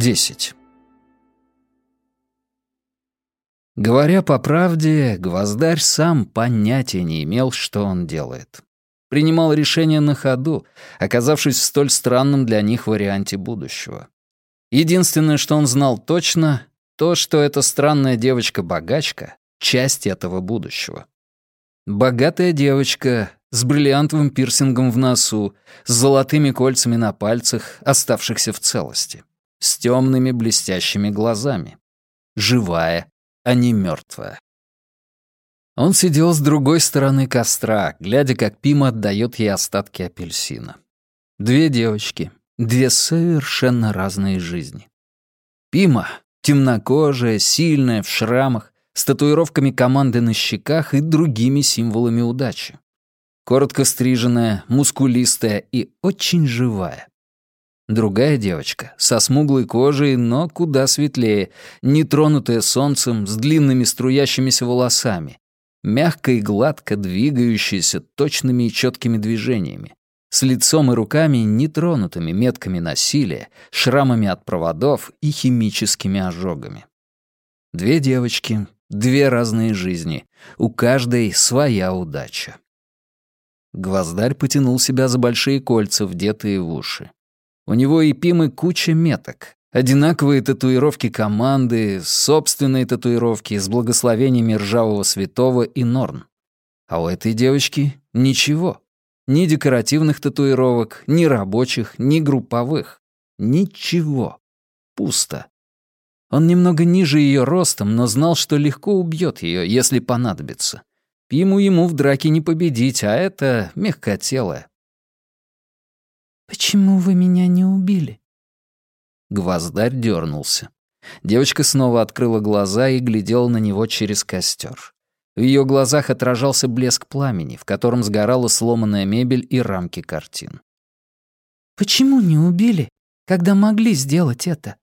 10. Говоря по правде, Гвоздарь сам понятия не имел, что он делает. Принимал решения на ходу, оказавшись в столь странном для них варианте будущего. Единственное, что он знал точно, то, что эта странная девочка-богачка — часть этого будущего. Богатая девочка с бриллиантовым пирсингом в носу, с золотыми кольцами на пальцах, оставшихся в целости, с темными блестящими глазами. Живая, а не мертвая. Он сидел с другой стороны костра, глядя, как Пима отдает ей остатки апельсина. Две девочки, две совершенно разные жизни. Пима — темнокожая, сильная, в шрамах, с татуировками команды на щеках и другими символами удачи. Коротко стриженная, мускулистая и очень живая. Другая девочка, со смуглой кожей, но куда светлее, нетронутая солнцем, с длинными струящимися волосами, мягко и гладко двигающаяся точными и четкими движениями, с лицом и руками, нетронутыми метками насилия, шрамами от проводов и химическими ожогами. Две девочки, две разные жизни, у каждой своя удача. Гвоздарь потянул себя за большие кольца, вдетые в уши. У него и Пимы куча меток. Одинаковые татуировки команды, собственные татуировки с благословениями ржавого святого и Норн. А у этой девочки ничего. Ни декоративных татуировок, ни рабочих, ни групповых. Ничего. Пусто. Он немного ниже ее ростом, но знал, что легко убьет ее, если понадобится. Пиму ему в драке не победить, а это мягкотелая. «Почему вы меня не убили?» Гвоздарь дернулся. Девочка снова открыла глаза и глядела на него через костер. В ее глазах отражался блеск пламени, в котором сгорала сломанная мебель и рамки картин. «Почему не убили, когда могли сделать это?»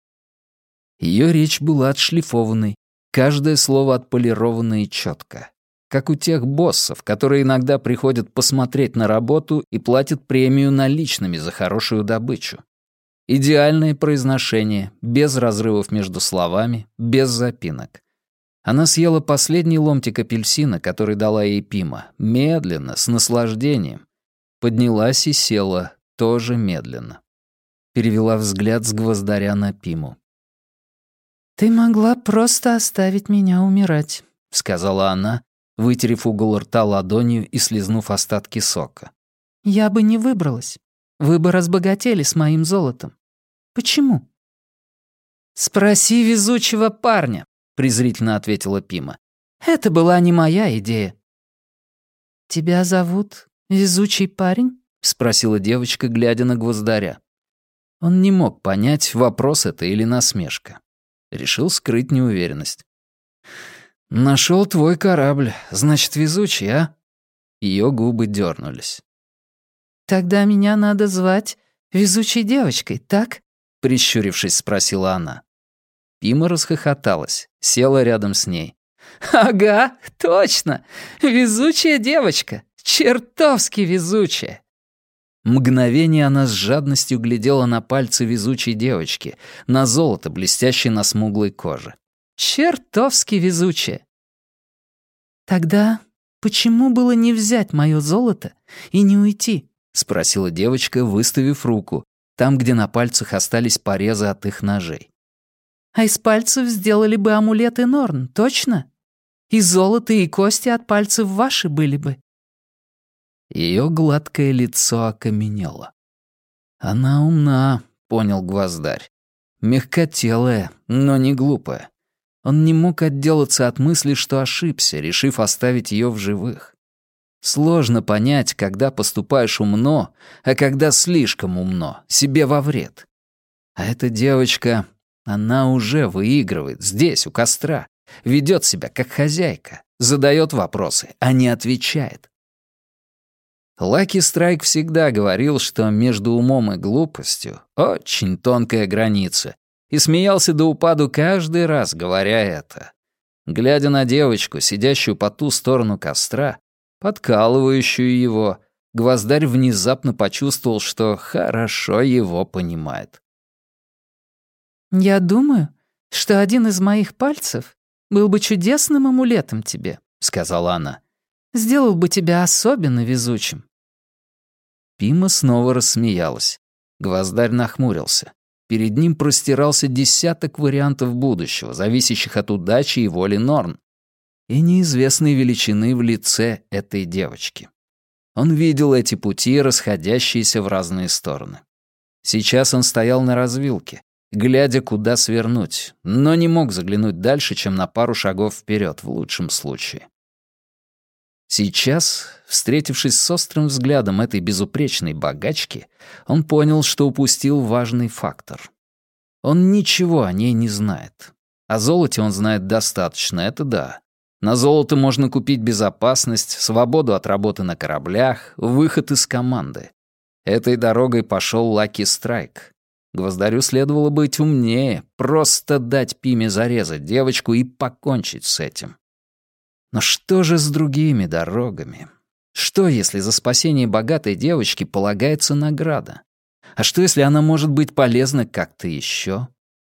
Ее речь была отшлифованной, каждое слово отполировано и четко. Как у тех боссов, которые иногда приходят посмотреть на работу и платят премию наличными за хорошую добычу. Идеальное произношение, без разрывов между словами, без запинок. Она съела последний ломтик апельсина, который дала ей Пима, медленно, с наслаждением. Поднялась и села, тоже медленно. Перевела взгляд с Гвоздаря на Пиму. «Ты могла просто оставить меня умирать», — сказала она, вытерев угол рта ладонью и слизнув остатки сока. «Я бы не выбралась. Вы бы разбогатели с моим золотом. Почему?» «Спроси везучего парня», — презрительно ответила Пима. «Это была не моя идея». «Тебя зовут Везучий парень?» — спросила девочка, глядя на Гвоздаря. Он не мог понять, вопрос это или насмешка. Решил скрыть неуверенность. «Нашел твой корабль, значит, везучий, а?» Ее губы дернулись. «Тогда меня надо звать Везучей девочкой, так?» Прищурившись, спросила она. Пима расхохоталась, села рядом с ней. «Ага, точно! Везучая девочка! Чертовски везучая!» Мгновение она с жадностью глядела на пальцы везучей девочки, на золото, блестящее на смуглой коже. «Чертовски везучая!» «Тогда почему было не взять мое золото и не уйти?» — спросила девочка, выставив руку, там, где на пальцах остались порезы от их ножей. «А из пальцев сделали бы амулеты Норн, точно? И золото, и кости от пальцев ваши были бы». Ее гладкое лицо окаменело. «Она умна», — понял Гвоздарь. «Мягкотелая, но не глупая». Он не мог отделаться от мысли, что ошибся, решив оставить ее в живых. Сложно понять, когда поступаешь умно, а когда слишком умно, себе во вред. А эта девочка, она уже выигрывает здесь, у костра, ведет себя как хозяйка, задает вопросы, а не отвечает. Лаки Страйк всегда говорил, что между умом и глупостью очень тонкая граница, и смеялся до упаду каждый раз, говоря это. Глядя на девочку, сидящую по ту сторону костра, подкалывающую его, Гвоздарь внезапно почувствовал, что хорошо его понимает. «Я думаю, что один из моих пальцев был бы чудесным амулетом тебе», — сказала она. «Сделал бы тебя особенно везучим». Пима снова рассмеялась. Гвоздарь нахмурился. Перед ним простирался десяток вариантов будущего, зависящих от удачи и воли Норн, и неизвестной величины в лице этой девочки. Он видел эти пути, расходящиеся в разные стороны. Сейчас он стоял на развилке, глядя, куда свернуть, но не мог заглянуть дальше, чем на пару шагов вперед, в лучшем случае. Сейчас, встретившись с острым взглядом этой безупречной богачки, он понял, что упустил важный фактор. Он ничего о ней не знает. О золоте он знает достаточно, это да. На золото можно купить безопасность, свободу от работы на кораблях, выход из команды. Этой дорогой пошел Лаки Страйк. Гвоздарю следовало быть умнее, просто дать Пиме зарезать девочку и покончить с этим. Но что же с другими дорогами? Что, если за спасение богатой девочки полагается награда? А что, если она может быть полезна как-то еще?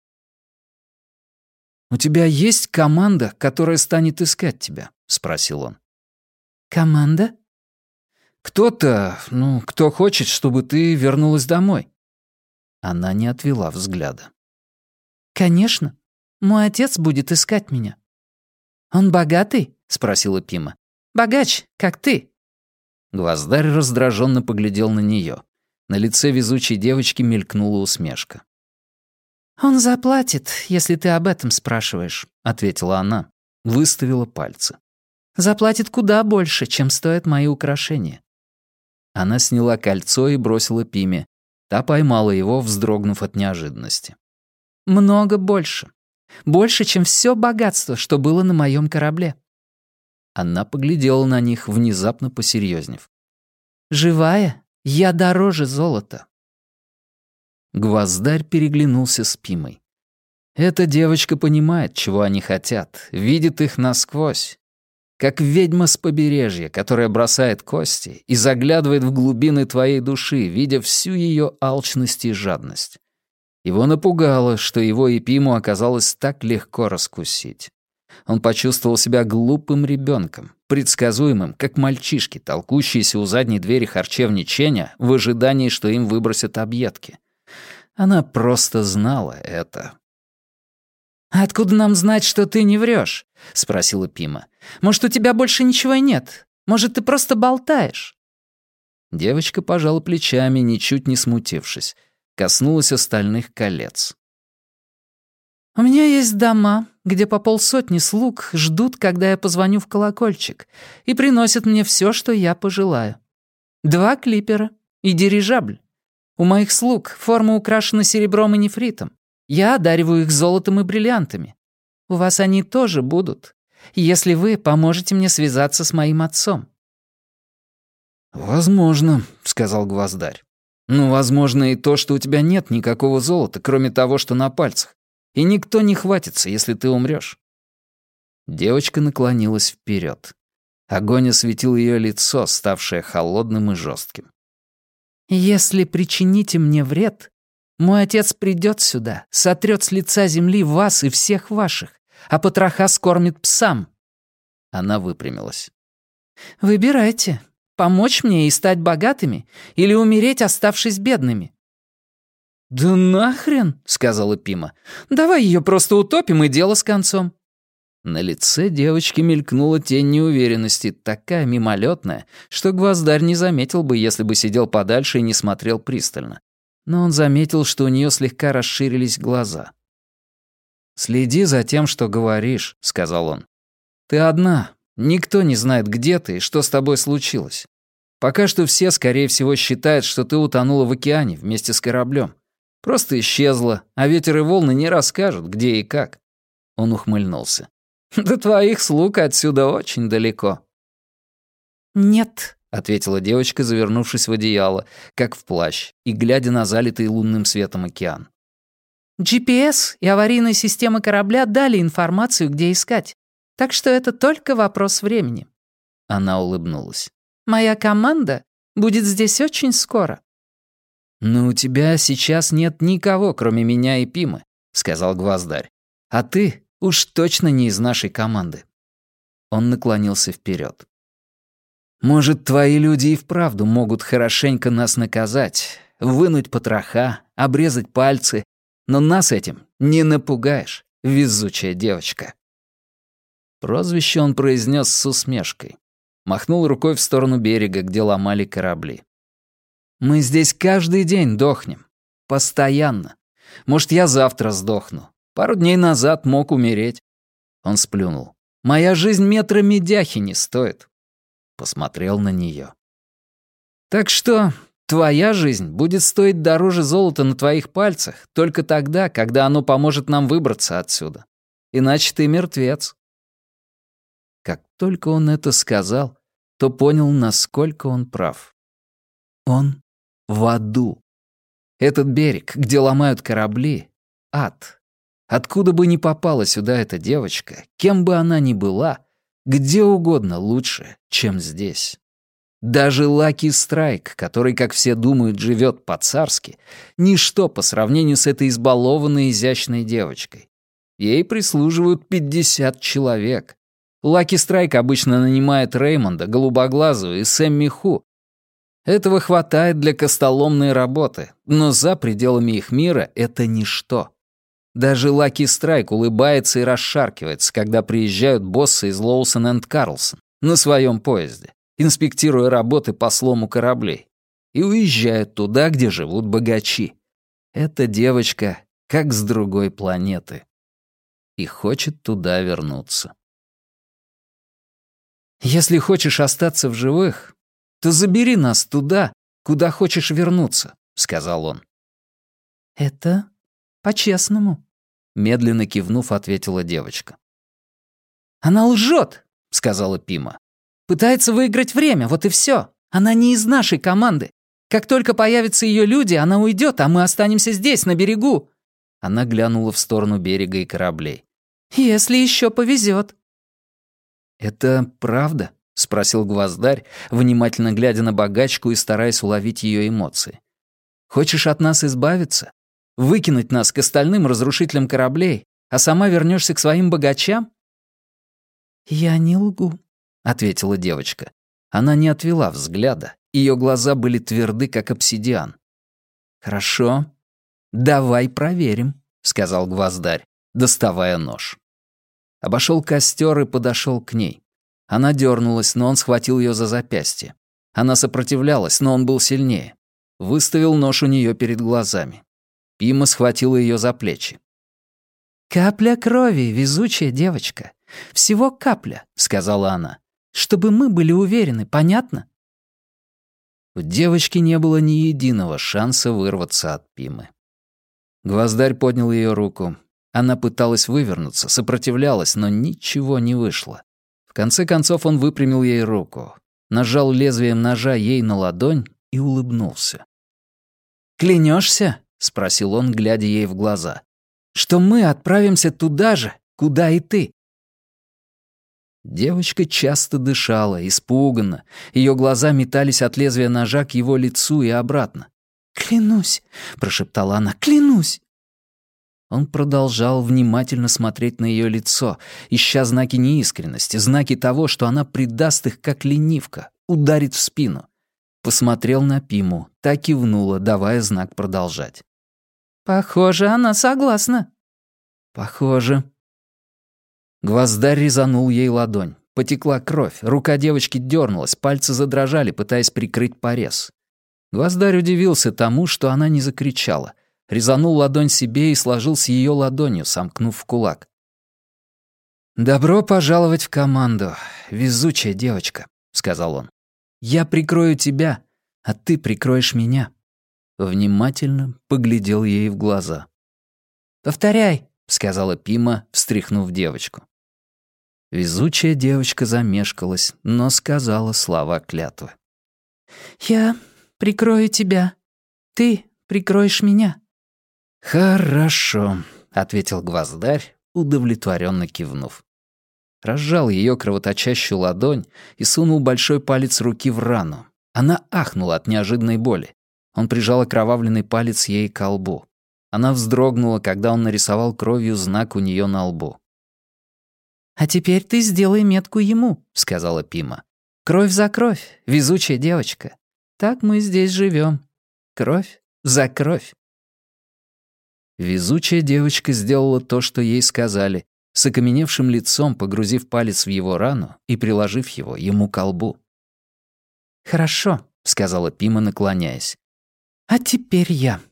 «У тебя есть команда, которая станет искать тебя?» — спросил он. «Команда?» «Кто-то, кто хочет, чтобы ты вернулась домой». Она не отвела взгляда. «Конечно. Мой отец будет искать меня». «Он богатый?» — спросила Пима. «Богач, как ты». Гвоздарь раздраженно поглядел на нее. На лице везучей девочки мелькнула усмешка. «Он заплатит, если ты об этом спрашиваешь», — ответила она, выставила пальцы. «Заплатит куда больше, чем стоят мои украшения». Она сняла кольцо и бросила Пиме. Та поймала его, вздрогнув от неожиданности. «Много больше. Больше, чем все богатство, что было на моем корабле». Она поглядела на них, внезапно посерьезнев. «Живая, я дороже золота». Гвоздарь переглянулся с Пимой. Эта девочка понимает, чего они хотят, видит их насквозь. Как ведьма с побережья, которая бросает кости и заглядывает в глубины твоей души, видя всю ее алчность и жадность. Его напугало, что его и Пиму оказалось так легко раскусить. Он почувствовал себя глупым ребенком, предсказуемым, как мальчишки, толкущиеся у задней двери харчевни Ченя в ожидании, что им выбросят объедки. Она просто знала это. «Откуда нам знать, что ты не врешь?» — спросила Пима. «Может, у тебя больше ничего нет? Может, ты просто болтаешь?» Девочка пожала плечами, ничуть не смутившись. Коснулась остальных колец. «У меня есть дома, где по 50 слуг ждут, когда я позвоню в колокольчик, и приносят мне все, что я пожелаю. 2 клипера и дирижабль. У моих слуг форма украшена серебром и нефритом. Я одариваю их золотом и бриллиантами. У вас они тоже будут, если вы поможете мне связаться с моим отцом». «Возможно», — сказал Гвоздарь. «Ну, возможно и то, что у тебя нет никакого золота, кроме того, что на пальцах, и никто не хватится, если ты умрёшь». Девочка наклонилась вперед. Огонь осветил ее лицо, ставшее холодным и жестким. «Если причините мне вред, мой отец придет сюда, сотрет с лица земли вас и всех ваших, а потроха скормит псам». Она выпрямилась. «Выбирайте, помочь мне и стать богатыми или умереть, оставшись бедными». «Да нахрен», — сказала Пима. «Давай ее просто утопим, и дело с концом». На лице девочки мелькнула тень неуверенности, такая мимолетная, что Гвоздарь не заметил бы, если бы сидел подальше и не смотрел пристально. Но он заметил, что у нее слегка расширились глаза. «Следи за тем, что говоришь», — сказал он. «Ты одна. Никто не знает, где ты и что с тобой случилось. Пока что все, скорее всего, считают, что ты утонула в океане вместе с кораблем. Просто исчезла, а ветер и волны не расскажут, где и как». Он ухмыльнулся. «До твоих слуг отсюда очень далеко». «Нет», — ответила девочка, завернувшись в одеяло, как в плащ, и глядя на залитый лунным светом океан. «GPS и аварийная система корабля дали информацию, где искать, так что это только вопрос времени». Она улыбнулась. «Моя команда будет здесь очень скоро». «Но у тебя сейчас нет никого, кроме меня и Пимы», — сказал Гвоздарь. «А ты уж точно не из нашей команды». Он наклонился вперед. «Может, твои люди и вправду могут хорошенько нас наказать, вынуть потроха, обрезать пальцы, но нас этим не напугаешь, везучая девочка». Прозвище он произнес с усмешкой. Махнул рукой в сторону берега, где ломали корабли. «Мы здесь каждый день дохнем. Постоянно. Может, я завтра сдохну. Пару дней назад мог умереть». Он сплюнул. «Моя жизнь метра медяхи не стоит». Посмотрел на нее. «Так что твоя жизнь будет стоить дороже золота на твоих пальцах только тогда, когда оно поможет нам выбраться отсюда. Иначе ты мертвец». Как только он это сказал, то понял, насколько он прав. Он в аду. Этот берег, где ломают корабли — ад. Откуда бы ни попала сюда эта девочка, кем бы она ни была, где угодно лучше, чем здесь. Даже Лаки Страйк, который, как все думают, живет по-царски, ничто по сравнению с этой избалованной изящной девочкой. Ей прислуживают 50 человек. Лаки Страйк обычно нанимает Реймонда, Голубоглазую и Сэмми Ху. Этого хватает для костоломной работы, но за пределами их мира это ничто. Даже Лаки Страйк улыбается и расшаркивается, когда приезжают боссы из Лоусон энд Карлсон на своем поезде, инспектируя работы по слому кораблей, и уезжают туда, где живут богачи. Эта девочка как с другой планеты и хочет туда вернуться. «Если хочешь остаться в живых, то забери нас туда, куда хочешь вернуться», — сказал он. «Это по-честному», — медленно кивнув, ответила девочка. «Она лжет», — сказала Пима. «Пытается выиграть время, вот и все. Она не из нашей команды. Как только появятся ее люди, она уйдет, а мы останемся здесь, на берегу». Она глянула в сторону берега и кораблей. «Если еще повезет». «Это правда?» — спросил Гвоздарь, внимательно глядя на богачку и стараясь уловить ее эмоции. «Хочешь от нас избавиться? Выкинуть нас к остальным разрушителям кораблей, а сама вернешься к своим богачам?» «Я не лгу», — ответила девочка. Она не отвела взгляда, ее глаза были тверды, как обсидиан. «Хорошо, давай проверим», — сказал Гвоздарь, доставая нож. Обошел костер и подошел к ней. Она дернулась, но он схватил ее за запястье. Она сопротивлялась, но он был сильнее. Выставил нож у нее перед глазами. Пима схватила ее за плечи. «Капля крови, везучая девочка. Всего капля», — сказала она. «Чтобы мы были уверены, понятно?» У девочки не было ни единого шанса вырваться от Пимы. Гвоздарь поднял ее руку. Она пыталась вывернуться, сопротивлялась, но ничего не вышло. В конце концов он выпрямил ей руку, нажал лезвием ножа ей на ладонь и улыбнулся. «Клянешься?» — спросил он, глядя ей в глаза. «Что мы отправимся туда же, куда и ты?» Девочка часто дышала, испуганно. Ее глаза метались от лезвия ножа к его лицу и обратно. «Клянусь», — прошептала она, — «клянусь». Он продолжал внимательно смотреть на ее лицо, ища знаки неискренности, знаки того, что она предаст их, как ленивка, ударит в спину. Посмотрел на Пиму, та кивнула, давая знак продолжать. «Похоже, она согласна». «Похоже». Гвоздарь резанул ей ладонь. Потекла кровь, рука девочки дернулась, пальцы задрожали, пытаясь прикрыть порез. Гвоздарь удивился тому, что она не закричала. Резанул ладонь себе и сложил с ее ладонью, сомкнув в кулак. «Добро пожаловать в команду, везучая девочка», — сказал он. «Я прикрою тебя, а ты прикроешь меня». Внимательно поглядел ей в глаза. «Повторяй», — сказала Пима, встряхнув девочку. Везучая девочка замешкалась, но сказала слова клятвы. «Я прикрою тебя, ты прикроешь меня». «Хорошо», — ответил Гвоздарь, удовлетворенно кивнув. Разжал ее кровоточащую ладонь и сунул большой палец руки в рану. Она ахнула от неожиданной боли. Он прижал окровавленный палец ей к колбу. Она вздрогнула, когда он нарисовал кровью знак у нее на лбу. «А теперь ты сделай метку ему», — сказала Пима. «Кровь за кровь, везучая девочка. Так мы здесь живем. Кровь за кровь». Везучая девочка сделала то, что ей сказали, с окаменевшим лицом погрузив палец в его рану и приложив его ему к лбу. «Хорошо», — сказала Пима, наклоняясь. «А теперь я».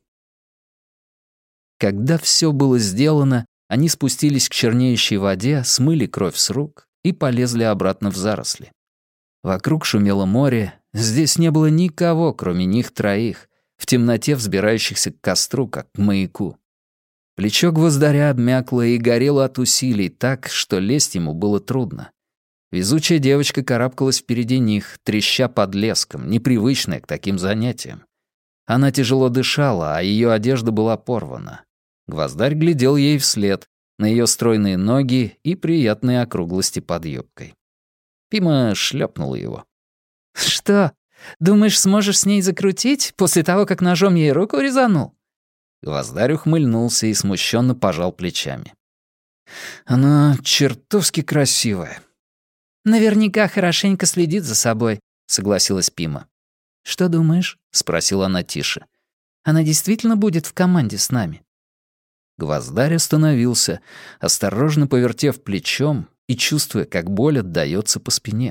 Когда все было сделано, они спустились к чернеющей воде, смыли кровь с рук и полезли обратно в заросли. Вокруг шумело море, здесь не было никого, кроме них троих, в темноте взбирающихся к костру, как к маяку. Плечо гвоздаря обмякло и горело от усилий так, что лезть ему было трудно. Везучая девочка карабкалась впереди них, треща под леском, непривычная к таким занятиям. Она тяжело дышала, а ее одежда была порвана. Гвоздарь глядел ей вслед, на ее стройные ноги и приятные округлости под юбкой. Пима шлепнула его. «Что, думаешь, сможешь с ней закрутить после того, как ножом ей руку резанул?» Гвоздарь ухмыльнулся и смущенно пожал плечами. «Она чертовски красивая». «Наверняка хорошенько следит за собой», — согласилась Пима. «Что думаешь?» — спросила она тише. «Она действительно будет в команде с нами?» Гвоздарь остановился, осторожно повертев плечом и чувствуя, как боль отдаётся по спине.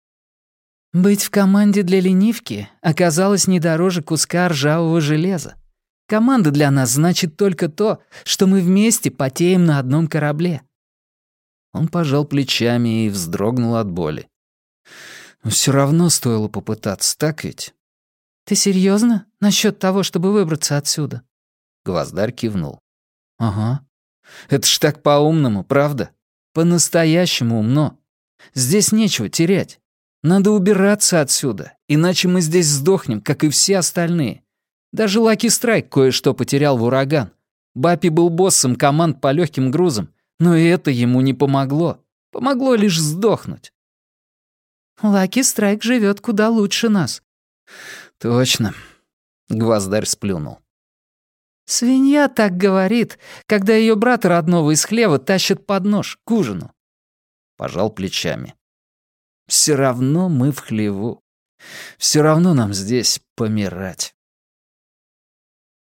«Быть в команде для ленивки оказалось не дороже куска ржавого железа. Команда для нас значит только то, что мы вместе потеем на одном корабле». Он пожал плечами и вздрогнул от боли. «Но всё равно стоило попытаться, так ведь?» «Ты серьёзно? Насчёт того, чтобы выбраться отсюда?» Гвоздарь кивнул. «Ага. Это ж так по-умному, правда? По-настоящему умно. Здесь нечего терять. Надо убираться отсюда, иначе мы здесь сдохнем, как и все остальные. Даже Лаки Страйк кое-что потерял в ураган. Баппи был боссом команд по легким грузам, но и это ему не помогло. Помогло лишь сдохнуть». «Лаки Страйк живет куда лучше нас». «Точно». Гвоздарь сплюнул. «Свинья так говорит, когда ее брата родного из хлева тащат под нож к ужину». Пожал плечами. «Все равно мы в хлеву. Все равно нам здесь помирать».